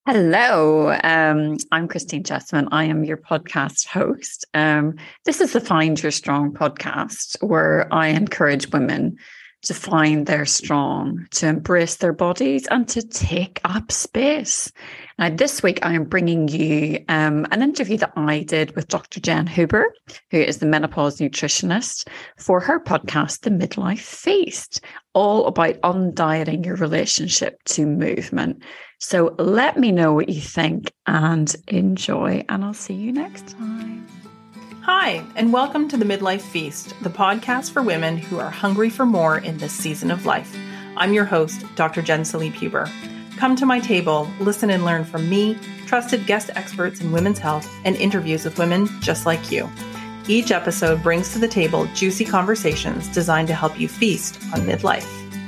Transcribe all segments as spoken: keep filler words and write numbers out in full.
Hello, um, I'm Christine Chessman. I am your podcast host. Um, this is the Find Your Strong podcast, where I encourage women to find their strong, to embrace their bodies, and to take up space. Now, this week, I am bringing you um, an interview that I did with Doctor Jen Huber, who is the menopause nutritionist, for her podcast, The Midlife Feast, all about undieting your relationship to movement. So let me know what you think and enjoy, and I'll see you next time. Hi, and welcome to The Midlife Feast, the podcast for women who are hungry for more in this season of life. I'm your host, Doctor Jen Salib Huber. Come to my table, listen and learn from me, trusted guest experts in women's health, and interviews with women just like you. Each episode brings to the table juicy conversations designed to help you feast on midlife.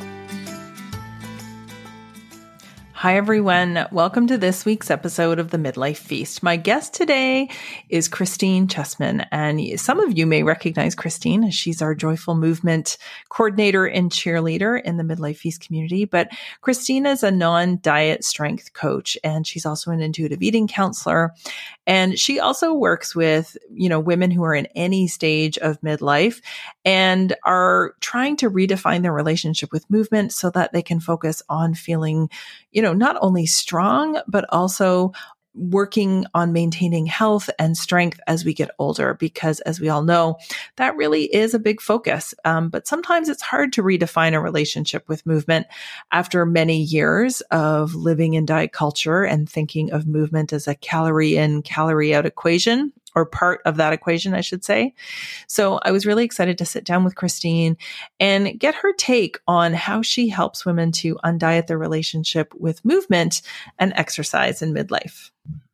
Hi, everyone. Welcome to this week's episode of the Midlife Feast. My guest today is Christine Chessman, and some of you may recognize Christine as she's our Joyful Movement coordinator and cheerleader in the Midlife Feast community. But Christine is a non-diet strength coach, and she's also an intuitive eating counselor. And she also works with, you know, women who are in any stage of midlife and are trying to redefine their relationship with movement so that they can focus on feeling, you know, not only strong, but also working on maintaining health and strength as we get older, because as we all know, that really is a big focus. Um, but sometimes it's hard to redefine a relationship with movement after many years of living in diet culture and thinking of movement as a calorie in, calorie out equation, or part of that equation, I should say. So I was really excited to sit down with Christine and get her take on how she helps women to undiet their relationship with movement and exercise in midlife.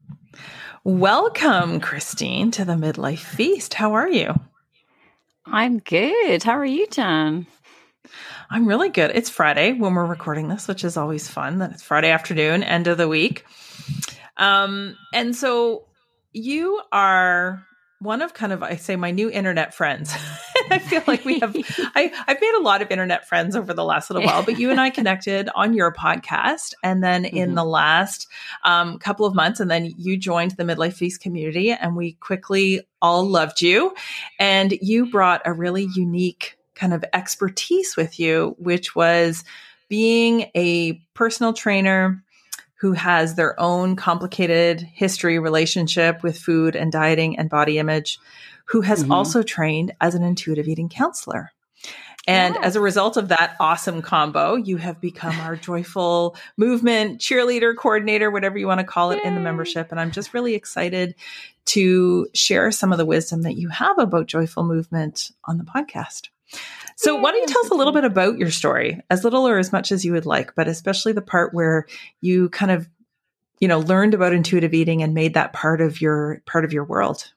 Welcome, Christine, to the Midlife Feast. How are you? I'm good. How are you, Jen? I'm really good. It's Friday when we're recording this, which is always fun. That it's Friday afternoon, end of the week. Um, and so you are one of kind of, I say, my new internet friends. I feel like we have, I, I've made a lot of internet friends over the last little while, but you and I connected on your podcast. And then mm-hmm. in the last um, couple of months, and then you joined the Midlife Feast community, and we quickly all loved you. And you brought a really unique kind of expertise with you, which was being a personal trainer who has their own complicated history relationship with food and dieting and body image, who has mm-hmm. also trained as an intuitive eating counselor. And yeah. as a result of that awesome combo, you have become our Joyful Movement cheerleader, coordinator, whatever you want to call it, Yay. in the membership. And I'm just really excited to share some of the wisdom that you have about Joyful Movement on the podcast. So why don't you tell us a little bit about your story, as little or as much as you would like, but especially the part where you kind of, you know, learned about intuitive eating and made that part of your part of your world.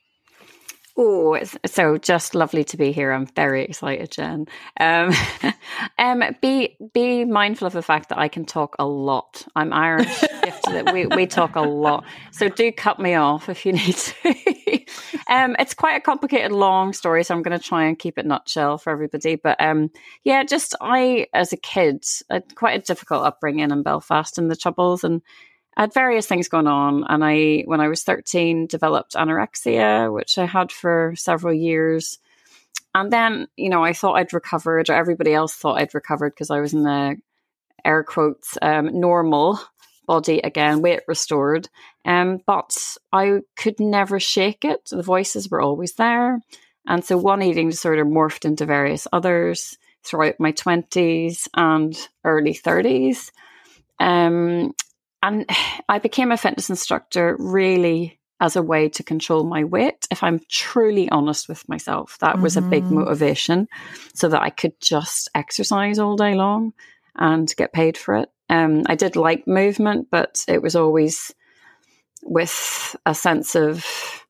Oh, so just lovely to be here. I'm very excited, Jen. Um, um, be be mindful of the fact that I can talk a lot. I'm Irish, gifted. We we talk a lot. So do cut me off if you need to. um, it's quite a complicated, long story, so I'm going to try and keep it nutshell for everybody. But um, yeah, just I, as a kid, had quite a difficult upbringing in Belfast and the Troubles, and I had various things going on, and I, when I was thirteen, developed anorexia, which I had for several years. And then, you know, I thought I'd recovered, or everybody else thought I'd recovered, because I was in the air quotes um, normal body again, weight restored. Um, but I could never shake it. The voices were always there. And so one eating disorder morphed into various others throughout my twenties and early thirties. Um, And I became a fitness instructor really as a way to control my weight. If I'm truly honest with myself, that mm-hmm. was a big motivation, so that I could just exercise all day long and get paid for it. Um, I did like movement, but it was always with a sense of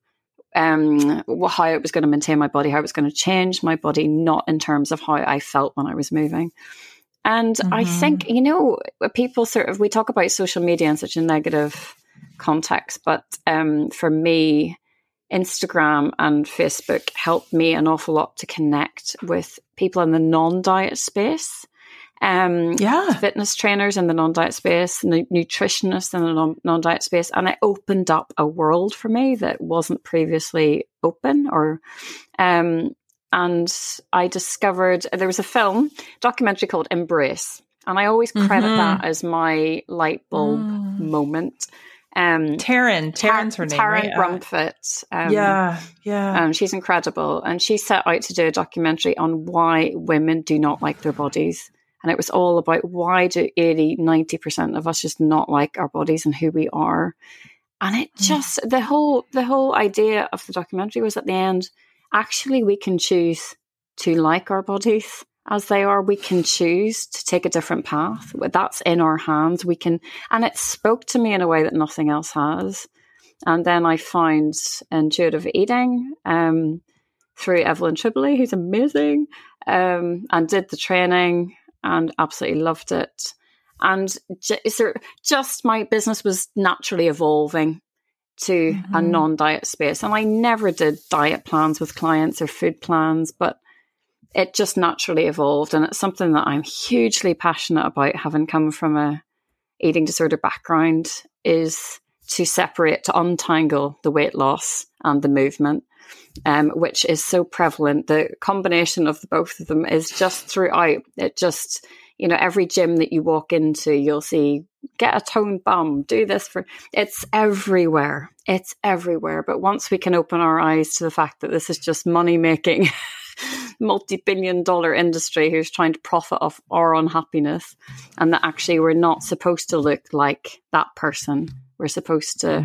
um, how it was going to maintain my body, how it was going to change my body, not in terms of how I felt when I was moving. And mm-hmm. I think, you know, people sort of, we talk about social media in such a negative context, but um, for me, Instagram and Facebook helped me an awful lot to connect with people in the non-diet space. um, Yeah. fitness trainers in the non-diet space, nu- nutritionists in the non- non-diet space. And it opened up a world for me that wasn't previously open or, um, and I discovered there was a film documentary called Embrace. And I always credit Mm-hmm. that as my light bulb Mm. moment. Um, Taryn, Taryn's her name, Taryn right? Brumfitt. Um, yeah, yeah. Um, she's incredible. And she set out to do a documentary on why women do not like their bodies. And it was all about why do eighty, ninety percent of us just not like our bodies and who we are. And it just, mm. the whole, the whole idea of the documentary was at the end, actually, we can choose to like our bodies as they are. We can choose to take a different path. That's in our hands. We can, and it spoke to me in a way that nothing else has. And then I found intuitive eating um, through Evelyn Tribole, who's amazing, um, and did the training and absolutely loved it. And j- just my business was naturally evolving to mm-hmm. a non-diet space. And I never did diet plans with clients or food plans, but it just naturally evolved. And it's something that I'm hugely passionate about, having come from a eating disorder background, is to separate, to untangle the weight loss and the movement, um, which is so prevalent. The combination of the both of them is just throughout. It just, you know, every gym that you walk into, you'll see, get a toned bum, do this for, it's everywhere. It's everywhere. But once we can open our eyes to the fact that this is just money-making, multi-billion dollar industry who's trying to profit off our unhappiness, and that actually we're not supposed to look like that person. We're supposed to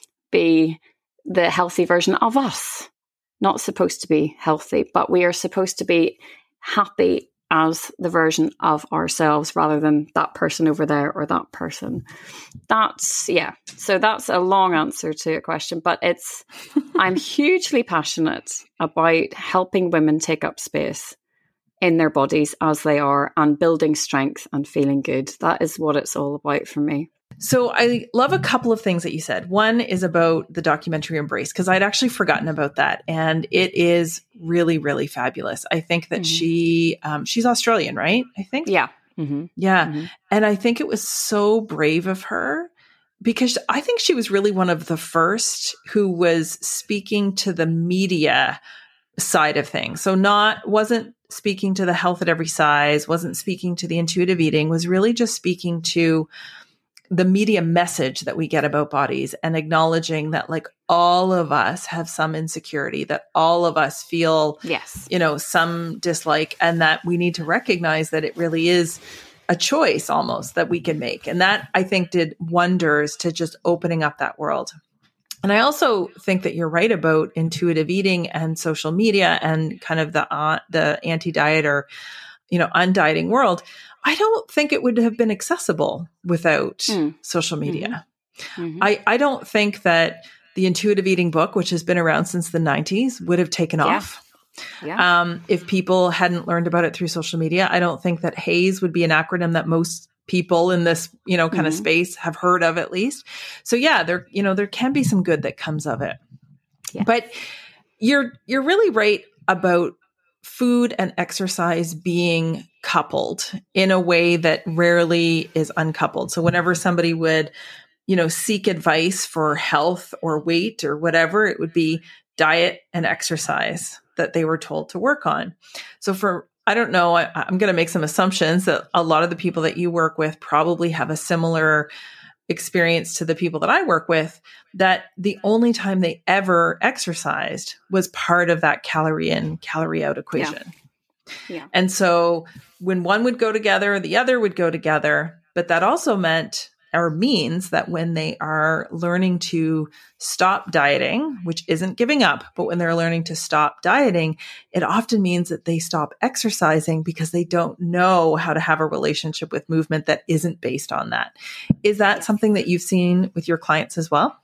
be the healthy version of us. Not supposed to be healthy, but we are supposed to be happy as the version of ourselves rather than that person over there or that person. That's, yeah. So that's a long answer to a question, but it's, I'm hugely passionate about helping women take up space in their bodies as they are and building strength and feeling good. That is what it's all about for me. So I love a couple of things that you said. One is about the documentary Embrace, because I'd actually forgotten about that. And it is really, really fabulous. I think that mm-hmm. she, um, she's Australian, right? I think. Yeah. Mm-hmm. Yeah. Mm-hmm. And I think it was so brave of her, because I think she was really one of the first who was speaking to the media side of things. So not, wasn't speaking to the health at every size, wasn't speaking to the intuitive eating, was really just speaking to the media message that we get about bodies, and acknowledging that like all of us have some insecurity, that all of us feel, yes, you know, some dislike, and that we need to recognize that it really is a choice almost that we can make. And that, I think, did wonders to just opening up that world. And I also think that you're right about intuitive eating and social media and kind of the, uh, the anti-diet or, you know, undieting world. I don't think it would have been accessible without mm. social media. Mm-hmm. Mm-hmm. I, I don't think that the intuitive eating book, which has been around since the nineties, would have taken yeah. off. Yeah. Um, if people hadn't learned about it through social media. I don't think that HAES would be an acronym that most people in this, you know, kind mm-hmm. of space have heard of at least. So yeah, there, you know, there can be some good that comes of it. Yeah. But you're, you're really right about food and exercise being coupled in a way that rarely is uncoupled. So whenever somebody would, you know, seek advice for health or weight or whatever, it would be diet and exercise that they were told to work on. So for, I don't know, I, I'm going to make some assumptions that a lot of the people that you work with probably have a similar experience to the people that I work with, that the only time they ever exercised was part of that calorie in, calorie out equation. Yeah. Yeah. And so when one would go together, the other would go together. But that also meant or means that when they are learning to stop dieting, which isn't giving up, but when they're learning to stop dieting, it often means that they stop exercising because they don't know how to have a relationship with movement that isn't based on that. Is that yes. something that you've seen with your clients as well?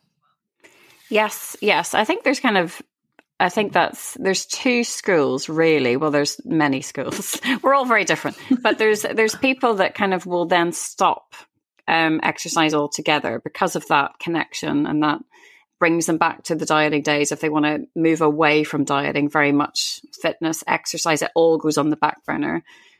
Yes. Yes. I think there's kind of, I think that's, there's two schools really. Well, there's many schools. We're all very different, but there's, there's people that kind of will then stop Um, exercise altogether because of that connection, and that brings them back to the dieting days. If they want to move away from dieting, very much fitness, exercise, it all goes on the back burner.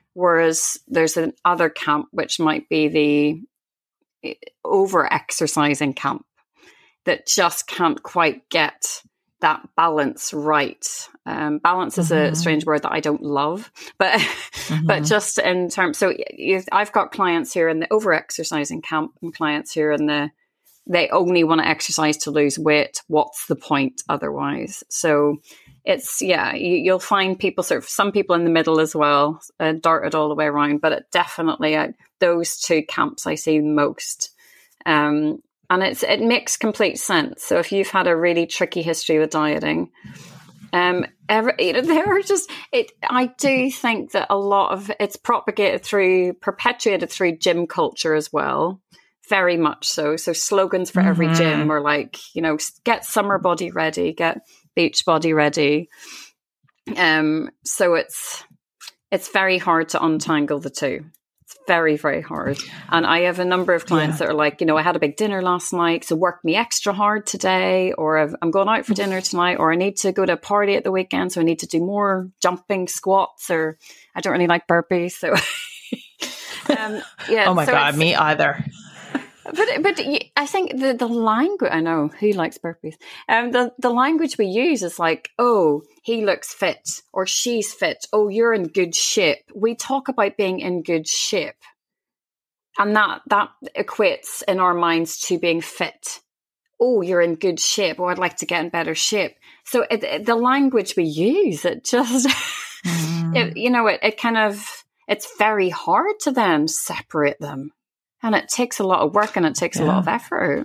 Whereas there's another camp, which might be the over-exercising camp that just can't quite get that balance right. Um, balance is mm-hmm. a strange word that I don't love, but mm-hmm. but just in terms, so you, I've got clients here in the over-exercising camp and clients here in the, they only want to exercise to lose weight. What's the point otherwise? So it's, yeah, you, you'll find people, sort of some people in the middle as well, uh, darted all the way around, but it definitely, uh, those two camps I see most. Um, and it's it makes complete sense. So if you've had a really tricky history with dieting, um, ever, you know, there are just, it, I do think that a lot of it's propagated through, perpetuated through gym culture as well. Very much so. So slogans for mm-hmm. every gym are like, you know, get summer body ready, get beach body ready. Um, so it's it's very hard to untangle the two. It's very, very hard. And I have a number of clients yeah. that are like, you know, I had a big dinner last night, so work me extra hard today, or I've, I'm going out for dinner tonight, or I need to go to a party at the weekend, so I need to do more jumping squats, or I don't really like burpees. So, um, yeah. Oh my so God, me either. But but I think the, the language, I know, who likes burpees? Um, the, the language we use is like, oh, he looks fit or she's fit. Oh, you're in good shape. We talk about being in good shape. And that, that equates in our minds to being fit. Oh, you're in good shape. Oh, I'd like to get in better shape. So it, it, the language we use, it just, mm. it, you know, it, it kind of, it's very hard to then separate them. And it takes a lot of work and it takes yeah. a lot of effort.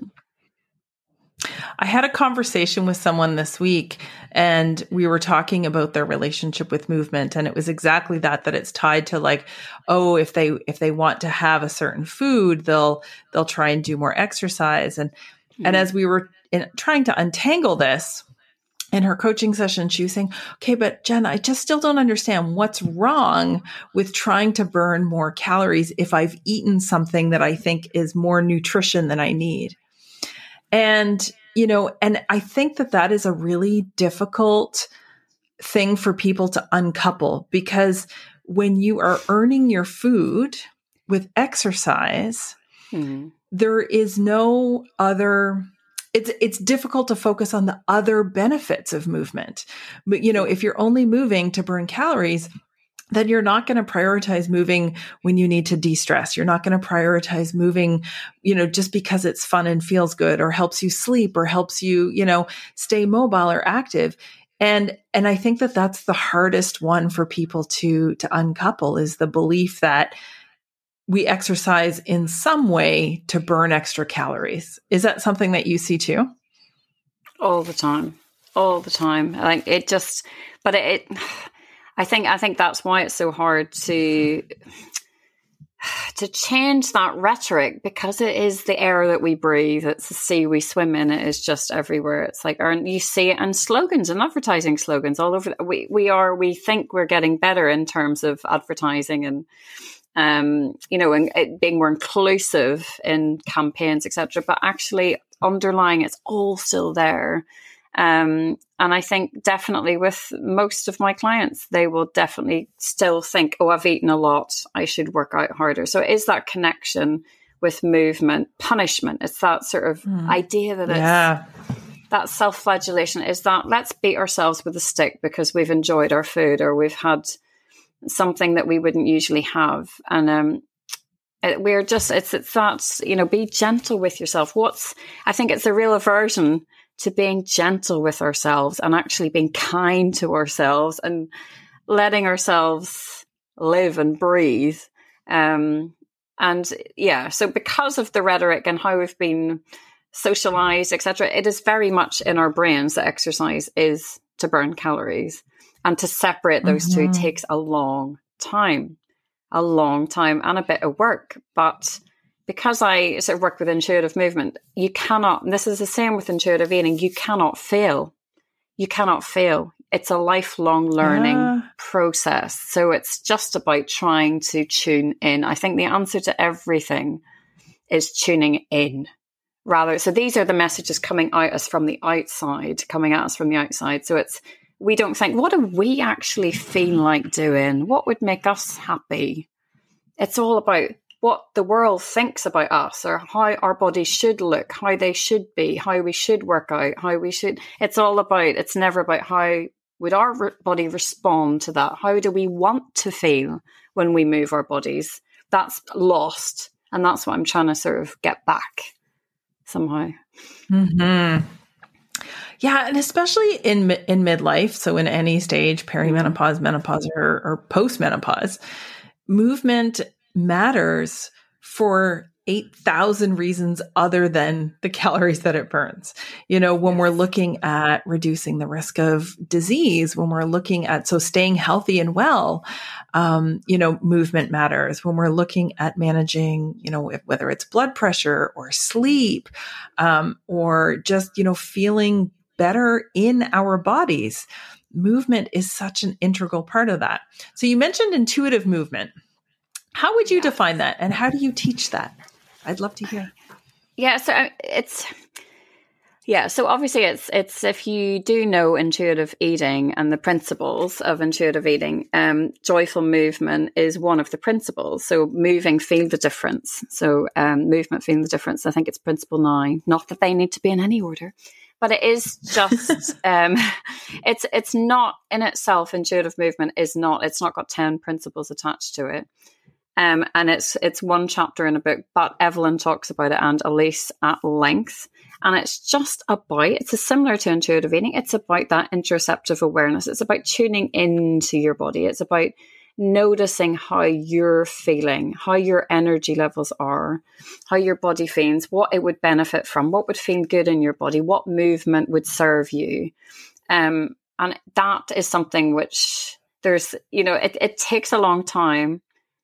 I had a conversation with someone this week and we were talking about their relationship with movement. And it was exactly that, that it's tied to like, oh, if they, if they want to have a certain food, they'll, they'll try and do more exercise. And, mm-hmm. and as we were in, trying to untangle this, in her coaching session, she was saying, okay, but Jen, I just still don't understand what's wrong with trying to burn more calories if I've eaten something that I think is more nutrition than I need. And, you know, and I think that that is a really difficult thing for people to uncouple, because when you are earning your food with exercise, mm-hmm. there is no other It's it's difficult to focus on the other benefits of movement. But, you know, if you're only moving to burn calories, then you're not going to prioritize moving when you need to de-stress. You're not going to prioritize moving, you know, just because it's fun and feels good or helps you sleep or helps you, you know, stay mobile or active. And and I think that that's the hardest one for people to to uncouple, is the belief that we exercise in some way to burn extra calories. Is that something that you see too? All the time, all the time. Like it just, but it, I think, I think that's why it's so hard to, to change that rhetoric, because it is the air that we breathe. It's the sea we swim in. It is just everywhere. It's like, and you see it in slogans and advertising slogans all over. We, we are, we think we're getting better in terms of advertising and, Um, you know, and it being more inclusive in campaigns, et cetera. But actually, underlying, it's all still there. Um, and I think definitely with most of my clients, they will definitely still think, "Oh, I've eaten a lot. I should work out harder." So it is that connection with movement, punishment. It's that sort of mm. idea that yeah. it's that self-flagellation. Is that let's beat ourselves with a stick because we've enjoyed our food or we've had something that we wouldn't usually have. And um, it, we're just, it's, it's that, you know, be gentle with yourself. What's, I think it's a real aversion to being gentle with ourselves and actually being kind to ourselves and letting ourselves live and breathe. Um, and yeah, so because of the rhetoric and how we've been socialized, et cetera, it is very much in our brains that exercise is to burn calories. And to separate those mm-hmm. two takes a long time, a long time and a bit of work. But because I sort of work with intuitive movement, you cannot, and this is the same with intuitive eating, you cannot fail. You cannot fail. It's a lifelong learning yeah. process. So it's just about trying to tune in. I think the answer to everything is tuning in. Rather, so these are the messages coming at us from the outside, coming at us from the outside. So it's we don't think, what do we actually feel like doing? What would make us happy? It's all about what the world thinks about us, or how our bodies should look, how they should be, how we should work out, how we should. It's all about, it's never about how would our re- body respond to that? How do we want to feel when we move our bodies? That's lost. And that's what I'm trying to sort of get back somehow. Mm-hmm. Yeah. And especially in, in midlife, so in any stage, perimenopause, menopause, or, or postmenopause, movement matters for eight thousand reasons other than the calories that it burns. You know, when we're looking at reducing the risk of disease, when we're looking at, so staying healthy and well, um, you know, movement matters. When we're looking at managing, you know, if, whether it's blood pressure or sleep, um, or just, you know, feeling better in our bodies, movement is such an integral part of that. So you mentioned intuitive movement. How would you yeah. define that? And how do you teach that? I'd love to hear. Yeah, so it's, yeah, so obviously it's, it's if you do know intuitive eating and the principles of intuitive eating, um, joyful movement is one of the principles. So moving, feel the difference. So um, movement, feel the difference. I think it's principle nine, not that they need to be in any order. But it is just, um, it's it's not in itself, intuitive movement is not, it's not got ten principles attached to it. Um, and it's it's one chapter in a book, but Evelyn talks about it and Elise at length. And it's just about, it's a similar to intuitive eating. It's about that interoceptive awareness. It's about tuning into your body. It's about noticing how you're feeling, how your energy levels are, how your body feels, what it would benefit from, what would feel good in your body, what movement would serve you. Um, and that is something which there's, you know, it, it takes a long time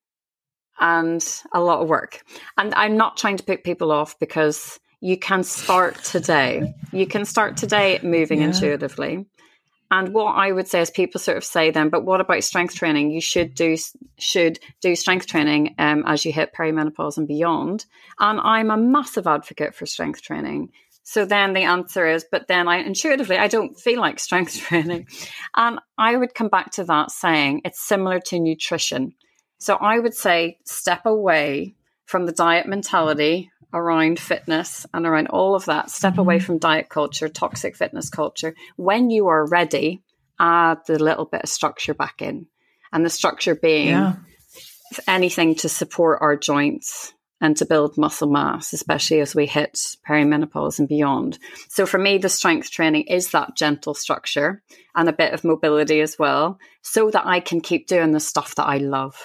and a lot of work. And I'm not trying to put people off, because you can start today. You can start today moving yeah. intuitively. And what I would say is, people sort of say then, but what about strength training? You should do should do strength training um, as you hit perimenopause and beyond. And I'm a massive advocate for strength training. So then the answer is, but then I intuitively, I don't feel like strength training. And I would come back to that saying it's similar to nutrition. So I would say step away from the diet mentality around fitness and around all of that. Step mm-hmm. away from diet culture, toxic fitness culture. When you are ready, add the little bit of structure back in. And the structure being yeah. anything to support our joints and to build muscle mass, especially as we hit perimenopause and beyond. So for me, the strength training is that gentle structure and a bit of mobility as well, so that I can keep doing the stuff that I love.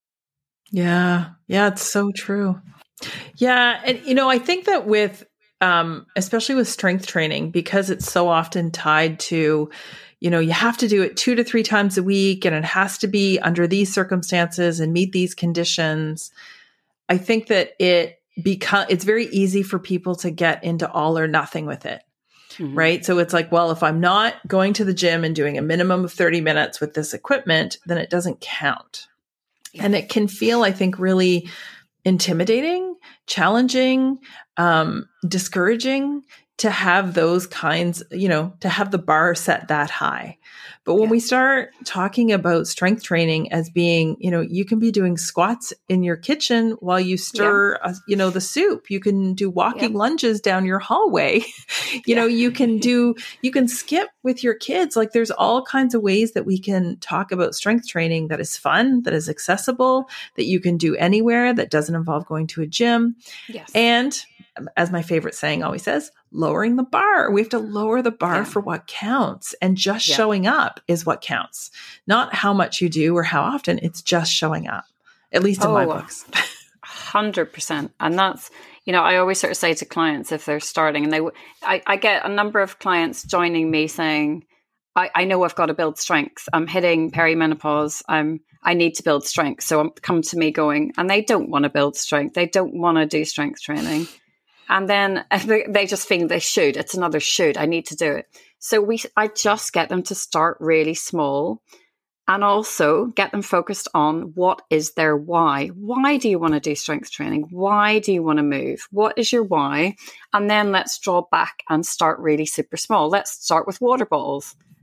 Yeah. Yeah. It's so true. Yeah. And, you know, I think that with, um, especially with strength training, because it's so often tied to, you know, you have to do it two to three times a week, and it has to be under these circumstances and meet these conditions. I think that it become, it's very easy for people to get into all or nothing with it. Mm-hmm. Right. So it's like, well, if I'm not going to the gym and doing a minimum of thirty minutes with this equipment, then it doesn't count. Yeah. And it can feel, I think, really intimidating, challenging, um, discouraging to have those kinds, you know, to have the bar set that high. But when yeah. we start talking about strength training as being, you know, you can be doing squats in your kitchen while you stir, yeah. a, you know, the soup. You can do walking yeah. lunges down your hallway. you yeah. know, you can do, you can skip with your kids. Like, there's all kinds of ways that we can talk about strength training that is fun, that is accessible, that you can do anywhere, that doesn't involve going to a gym. Yes. And as my favorite saying always says, lowering the bar. We have to lower the bar yeah. for what counts. And just yeah. showing up is what counts. Not how much you do or how often. It's just showing up, at least in oh, my books. one hundred percent. And that's, you know, I always sort of say to clients, if they're starting, and they, I, I get a number of clients joining me saying, I, I know I've got to build strength. I'm hitting perimenopause. I'm, I need to build strength. So I'm come to me going, and they don't want to build strength. They don't want to do strength training. And then they just think they should. It's another should. I need to do it. So we, I just get them to start really small, and also get them focused on what is their why. Why do you want to do strength training? Why do you want to move? What is your why? And then let's draw back and start really super small. Let's start with water bottles.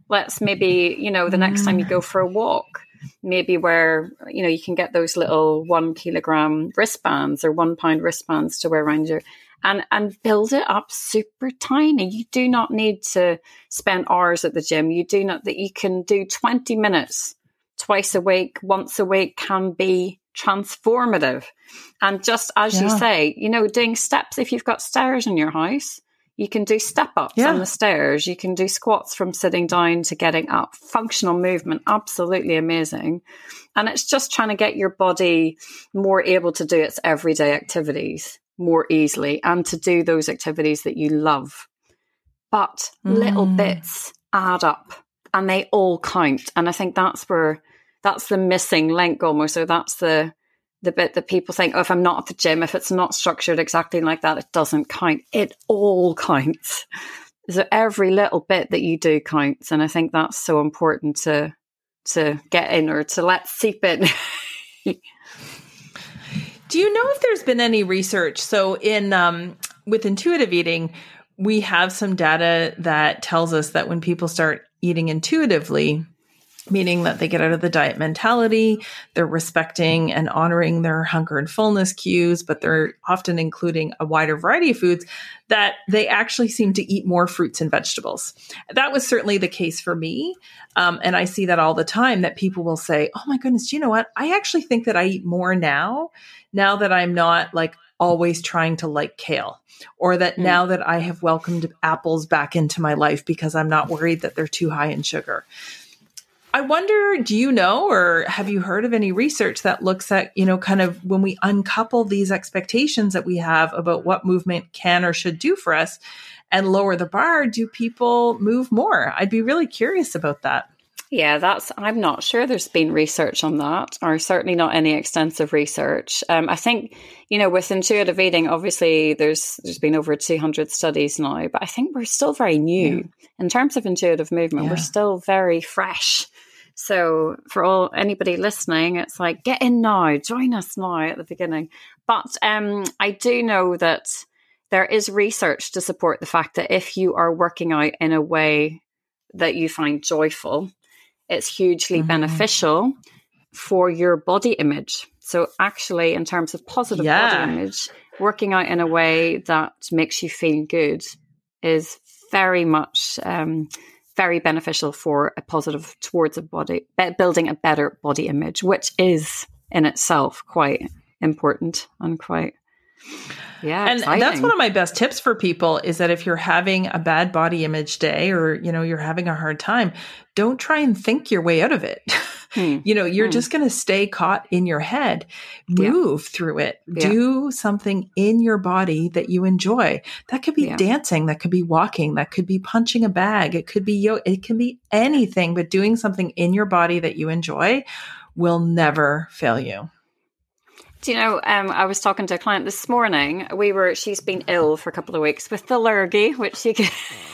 Let's maybe, you know, the next time you go for a walk, maybe where, you know, you can get those little one kilogram wristbands or one pound wristbands to wear around your, and, and build it up super tiny. You do not need to spend hours at the gym. You do not, that you can do twenty minutes twice a week, once a week can be transformative. And just as yeah. you say, you know, doing steps, if you've got stairs in your house, you can do step ups yeah. on the stairs. You can do squats from sitting down to getting up. Functional movement, absolutely amazing. And it's just trying to get your body more able to do its everyday activities more easily and to do those activities that you love. But mm. little bits add up and they all count. And I think that's where, that's the missing link almost. So that's the the bit that people think, oh, if I'm not at the gym, if it's not structured exactly like that, it doesn't count. It all counts. So every little bit that you do counts. And I think that's so important to to get in or to let seep in. Do you know if there's been any research? So in um, with intuitive eating, we have some data that tells us that when people start eating intuitively, meaning that they get out of the diet mentality, they're respecting and honoring their hunger and fullness cues, but they're often including a wider variety of foods, that they actually seem to eat more fruits and vegetables. That was certainly the case for me. Um, and I see that all the time, that people will say, oh my goodness, do you know what? I actually think that I eat more now, now that I'm not like always trying to like kale, or that mm. now that I have welcomed apples back into my life because I'm not worried that they're too high in sugar. I wonder, do you know, or have you heard of any research that looks at, you know, kind of when we uncouple these expectations that we have about what movement can or should do for us and lower the bar, do people move more? I'd be really curious about that. Yeah, that's, I'm not sure there's been research on that, or certainly not any extensive research. Um, I think, you know, with intuitive eating, obviously there's there's been over two hundred studies now, but I think we're still very new yeah. in terms of intuitive movement. Yeah. We're still very fresh. So for all anybody listening, it's like, get in now, join us now at the beginning. But um, I do know that there is research to support the fact that if you are working out in a way that you find joyful, it's hugely mm-hmm. beneficial for your body image. So actually, in terms of positive yeah. body image, working out in a way that makes you feel good is very much um, very beneficial for a positive towards a body, building a better body image, which is in itself quite important and quite, yeah, and exciting. That's one of my best tips for people is that if you're having a bad body image day, or, you know, you're having a hard time, don't try and think your way out of it. Hmm. You know, you're hmm. just going to stay caught in your head. Move yeah. through it. Yeah. Do something in your body that you enjoy. That could be yeah. dancing. That could be walking. That could be punching a bag. It could be yo. It can be anything, but doing something in your body that you enjoy will never fail you. Do you know, um, I was talking to a client this morning. We were, she's been ill for a couple of weeks with the lurgy, which you can,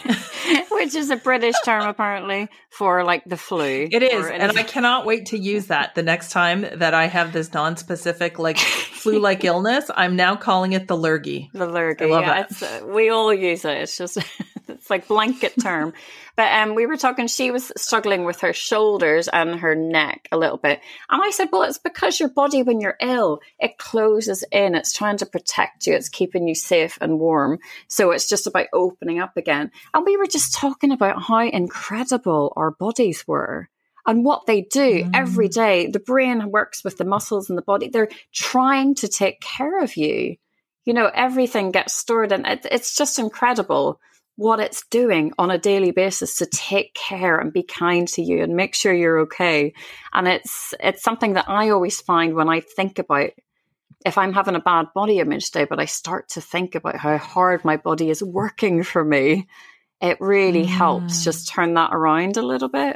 which is a British term apparently for like the flu. It is. And I cannot wait to use that the next time that I have this non-specific like flu-like illness. I'm now calling it the lurgy. The lurgy. I love yeah, it. It's, uh, we all use it. It's just, it's like blanket term. But um, we were talking, she was struggling with her shoulders and her neck a little bit. And I said, well, it's because your body, when you're ill, it closes in. It's trying to protect you. It's keeping you safe and warm. So it's just about opening up again. And we were just talking about how incredible our bodies were and what they do mm. every day. The brain works with the muscles in the body. They're trying to take care of you. You know, everything gets stored, and it, it's just incredible what it's doing on a daily basis to take care and be kind to you and make sure you're okay. And it's it's something that I always find when I think about if I'm having a bad body image day, but I start to think about how hard my body is working for me, it really mm. helps just turn that around a little bit.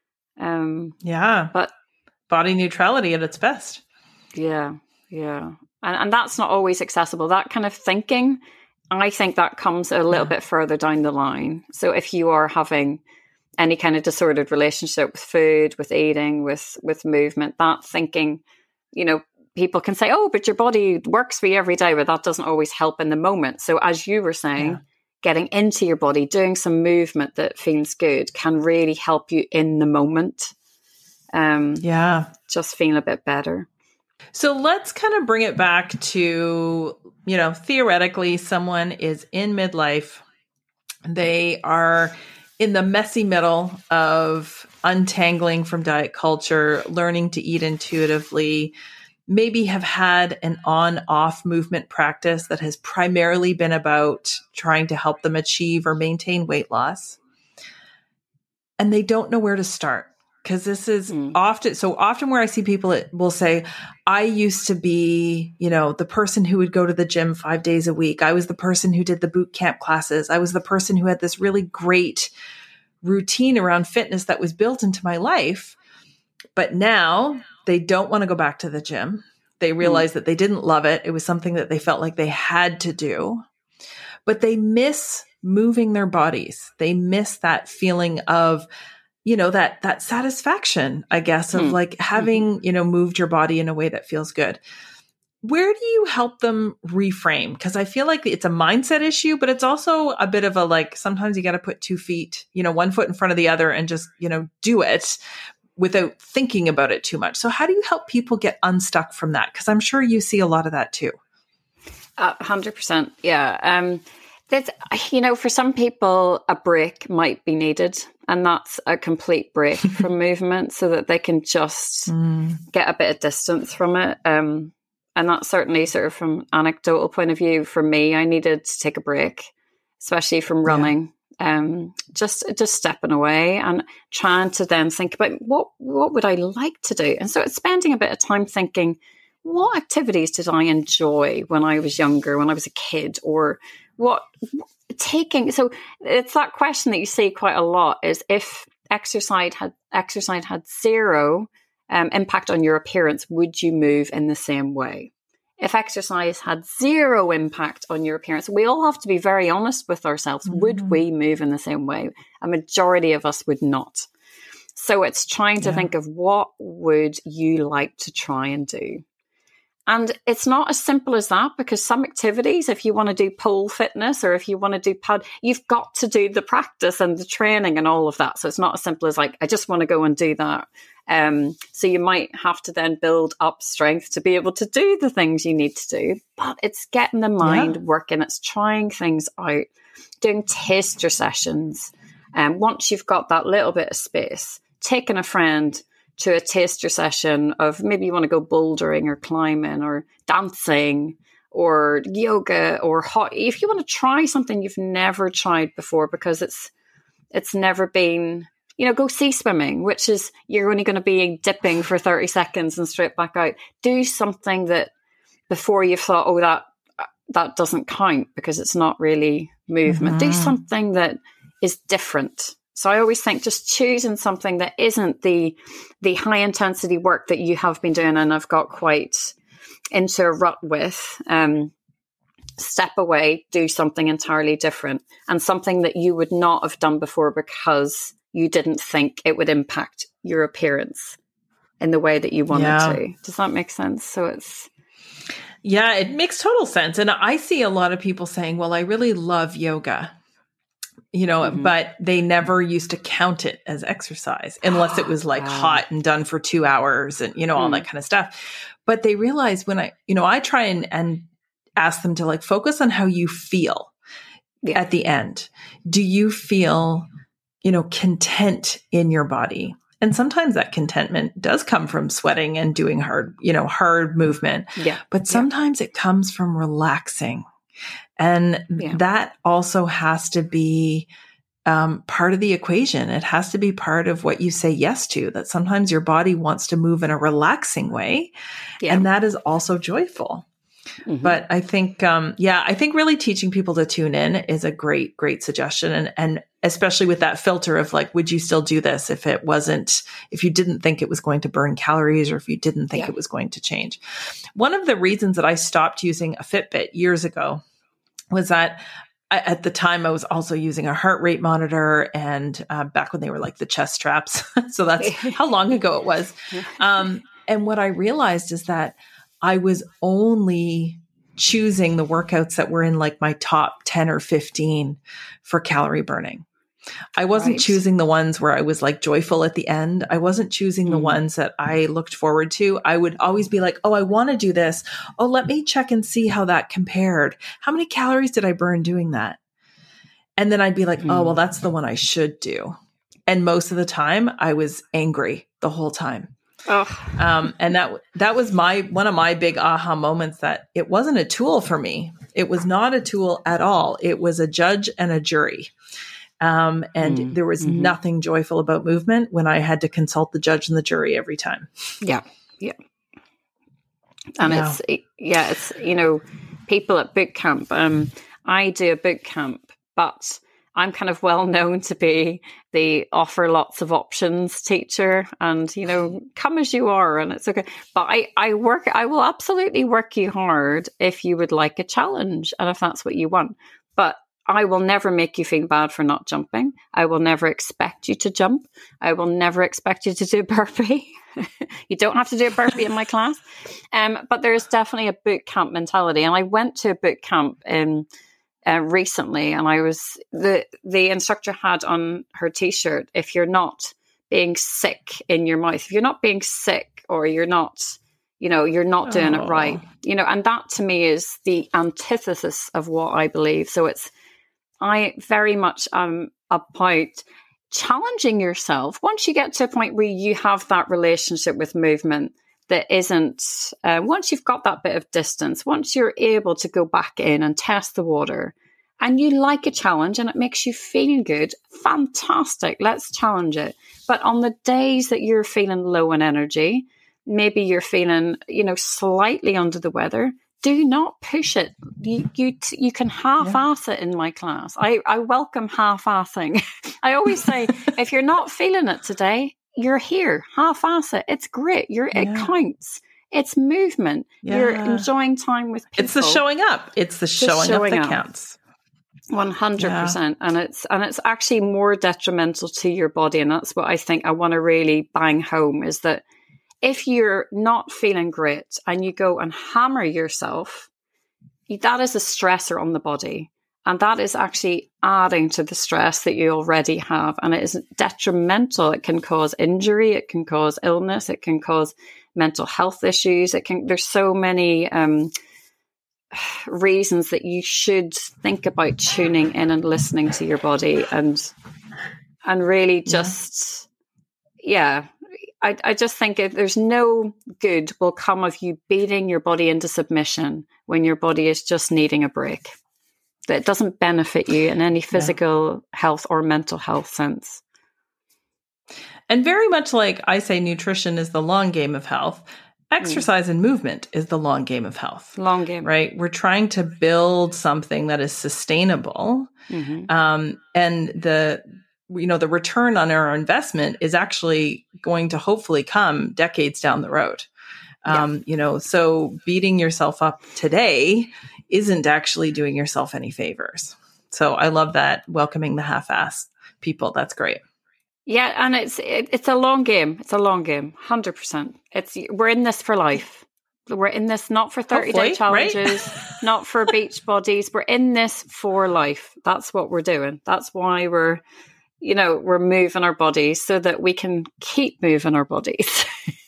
Um, yeah. But body neutrality at its best. Yeah. Yeah. And, and that's not always accessible. That kind of thinking, I think that comes a little yeah. bit further down the line. So if you are having any kind of disordered relationship with food, with eating, with, with movement, that thinking, you know, people can say, oh, but your body works for you every day, but that doesn't always help in the moment. So as you were saying, yeah. getting into your body, doing some movement that feels good can really help you in the moment. Um, yeah. Just feel a bit better. So let's kind of bring it back to, you know, theoretically, someone is in midlife. They are in the messy middle of untangling from diet culture, learning to eat intuitively, maybe have had an on-off movement practice that has primarily been about trying to help them achieve or maintain weight loss. And they don't know where to start. Because this is mm. often, so often where I see people, it will say, I used to be, you know, the person who would go to the gym five days a week. I was the person who did the boot camp classes. I was the person who had this really great routine around fitness that was built into my life. But now they don't want to go back to the gym. They realize mm. that they didn't love it. It was something that they felt like they had to do, but they miss moving their bodies. They miss that feeling of, you know, that, that satisfaction, I guess, of mm. like having, you know, moved your body in a way that feels good. Where do you help them reframe? Because I feel like it's a mindset issue, but it's also a bit of a, like, sometimes you got to put two feet, you know, one foot in front of the other and just, you know, do it without thinking about it too much. So how do you help people get unstuck from that? Because I'm sure you see a lot of that too. A hundred percent. Yeah. Um, There's, you know, for some people, a break might be needed, and that's a complete break from movement so that they can just mm. get a bit of distance from it. Um, and that's certainly sort of from anecdotal point of view. For me, I needed to take a break, especially from running, yeah. um, just just stepping away and trying to then think about what what would I like to do. And so it's spending a bit of time thinking, what activities did I enjoy when I was younger, when I was a kid, or what taking, so it's that question that you see quite a lot is if exercise had exercise had zero um, impact on your appearance, would you move in the same way? If exercise had zero impact on your appearance, we all have to be very honest with ourselves. Mm-hmm. Would we move in the same way? A majority of us would not. So it's trying to yeah. think of what would you like to try and do? And it's not as simple as that, because some activities, if you want to do pole fitness or if you want to do pad, you've got to do the practice and the training and all of that. So it's not as simple as like, I just want to go and do that. Um, so you might have to then build up strength to be able to do the things you need to do. But it's getting the mind yeah. working. It's trying things out, doing taster sessions. And um, once you've got that little bit of space, taking a friend to a taster session of maybe you want to go bouldering or climbing or dancing or yoga or hot. If you want to try something you've never tried before, because it's it's never been, you know, go sea swimming, which is you're only going to be dipping for thirty seconds and straight back out. Do something that before you've thought, oh, that that doesn't count because it's not really movement. Mm-hmm. Do something that is different. So I always think just choosing something that isn't the the high intensity work that you have been doing and I've got quite into a rut with. Um, step away, do something entirely different and something that you would not have done before because you didn't think it would impact your appearance in the way that you wanted yeah. to. Does that make sense? So it's... Yeah, it makes total sense. And I see a lot of people saying, well, I really love yoga. You know, mm-hmm. but they never used to count it as exercise unless it was like wow. hot and done for two hours and, you know, all mm. that kind of stuff. But they realize when I, you know, I try and, and ask them to like focus on how you feel yeah. at the end. Do you feel, you know, content in your body? And sometimes that contentment does come from sweating and doing hard, you know, hard movement. Yeah. But sometimes yeah. it comes from relaxing. And yeah. that also has to be um, part of the equation. It has to be part of what you say yes to, that sometimes your body wants to move in a relaxing way. Yeah. And that is also joyful. Mm-hmm. But I think, um, yeah, I think really teaching people to tune in is a great, great suggestion. And, and especially with that filter of like, would you still do this if it wasn't, if you didn't think it was going to burn calories or if you didn't think yeah. it was going to change. One of the reasons that I stopped using a Fitbit years ago was that I, at the time I was also using a heart rate monitor and uh, back when they were like the chest straps. So that's how long ago it was. Um, and what I realized is that I was only choosing the workouts that were in like my top ten or fifteen for calorie burning. I wasn't Right. choosing the ones where I was like joyful at the end. I wasn't choosing the Mm. ones that I looked forward to. I would always be like, oh, I want to do this. Oh, let me check and see how that compared. How many calories did I burn doing that? And then I'd be like, Mm. oh, well, that's the one I should do. And most of the time I was angry the whole time. Oh. Um, and that, that was my, one of my big aha moments, that it wasn't a tool for me. It was not a tool at all. It was a judge and a jury. Um, and Mm, there was mhm. nothing joyful about movement when I had to consult the judge and the jury every time. Yeah. Yeah. And Yeah. it's, yeah, it's, you know, people at boot camp, um, I do a boot camp, but I'm kind of well known to be the offer lots of options teacher, and, you know, come as you are and it's okay. But I, I work, I will absolutely work you hard if you would like a challenge and if that's what you want. But I will never make you feel bad for not jumping. I will never expect you to jump. I will never expect you to do a burpee. You don't have to do a burpee in my class. Um, but there is definitely a boot camp mentality. And I went to a boot camp in, uh, recently, and I was, the, the instructor had on her t-shirt, if you're not being sick in your mouth, if you're not being sick, or you're not, you know, you're not doing Oh. it right, you know, and that to me is the antithesis of what I believe. So it's, I very much am about challenging yourself. Once you get to a point where you have that relationship with movement that isn't, uh, once you've got that bit of distance, once you're able to go back in and test the water and you like a challenge and it makes you feel good, fantastic, let's challenge it. But on the days that you're feeling low in energy, maybe you're feeling, you know, slightly under the weather, do not push it. You you, you can half-ass it in my class. I, I welcome half-assing. I always say, if you're not feeling it today, you're here. Half-ass it. It's great. You're, Yeah. It counts. It's movement. You're Yeah. enjoying time with people. It's the showing up. It's the showing, showing up that up. counts. One hundred percent, and it's and it's actually more detrimental to your body, and that's what I think I want to really bang home, is that if you're not feeling great and you go and hammer yourself, that is a stressor on the body, and that is actually adding to the stress that you already have, and it is detrimental. It can cause injury, it can cause illness, it can cause mental health issues. It can. There's so many Um, reasons that you should think about tuning in and listening to your body, and and really just yeah, yeah I, I just think if there's no good will come of you beating your body into submission when your body is just needing a break. That doesn't benefit you in any physical yeah. health or mental health sense. And very much like I say, nutrition is the long game of health. Exercise mm. and movement is the long game of health. Long game. Right? We're trying to build something that is sustainable. Mm-hmm. Um, and the, you know, the return on our investment is actually going to hopefully come decades down the road. Um, yeah. You know, so beating yourself up today isn't actually doing yourself any favors. So I love that, welcoming the half-assed people. That's great. Yeah, and it's it, it's a long game. It's a long game, one hundred percent. It's we're in this for life. We're in this not for thirty-day challenges, right? Not for beach bodies. We're in this for life. That's what we're doing. That's why we're, you know, we're moving our bodies so that we can keep moving our bodies.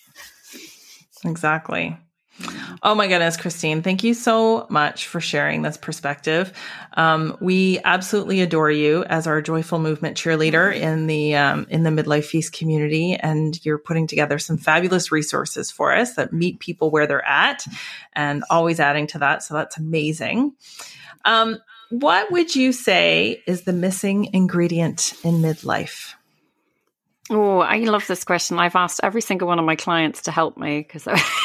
Exactly. Oh my goodness, Christine, thank you so much for sharing this perspective. Um, we absolutely adore you as our Joyful Movement cheerleader in the um, in the Midlife Feast community, and you're putting together some fabulous resources for us that meet people where they're at, and always adding to that. So that's amazing. Um, what would you say is the missing ingredient in midlife? Oh, I love this question. I've asked every single one of my clients to help me because,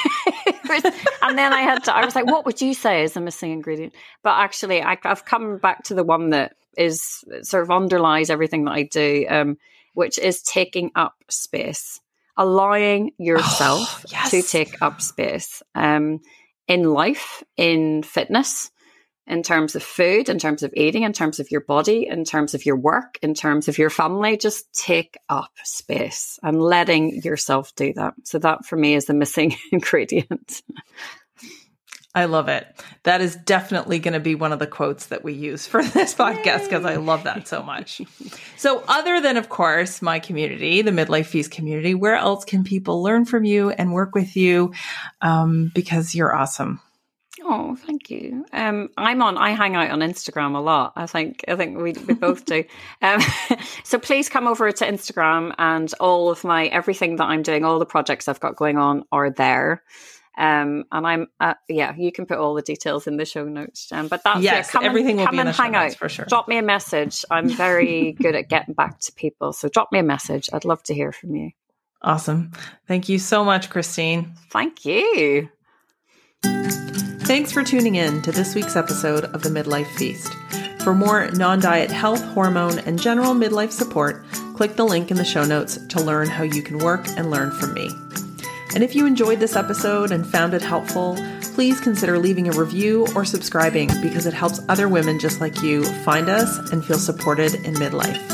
and then I had to. I was like, "What would you say is the missing ingredient?" But actually, I, I've come back to the one that is sort of underlies everything that I do, um, which is taking up space, allowing yourself oh, yes. to take up space um, in life, in fitness. In terms of food, in terms of eating, in terms of your body, in terms of your work, in terms of your family, just take up space and letting yourself do that. So that for me is the missing ingredient. I love it. That is definitely going to be one of the quotes that we use for this podcast because I love that so much. So other than, of course, my community, the Midlife Feast community, where else can people learn from you and work with you? Um, because you're awesome. Oh, thank you. Um, I'm on, I hang out on Instagram a lot. I think, I think we, we both do. Um, so please come over to Instagram, and all of my, everything that I'm doing, all the projects I've got going on are there. Um, and I'm, uh, yeah, you can put all the details in the show notes. Um, but that's yes, it. Come everything and, will come be in and the show hang notes out for sure. Drop me a message. I'm very good at getting back to people. So drop me a message. I'd love to hear from you. Awesome. Thank you so much, Christine. Thank you. Thanks for tuning in to this week's episode of the Midlife Feast. For more non-diet health, hormone, and general midlife support, click the link in the show notes to learn how you can work and learn from me. And if you enjoyed this episode and found it helpful, please consider leaving a review or subscribing because it helps other women just like you find us and feel supported in midlife.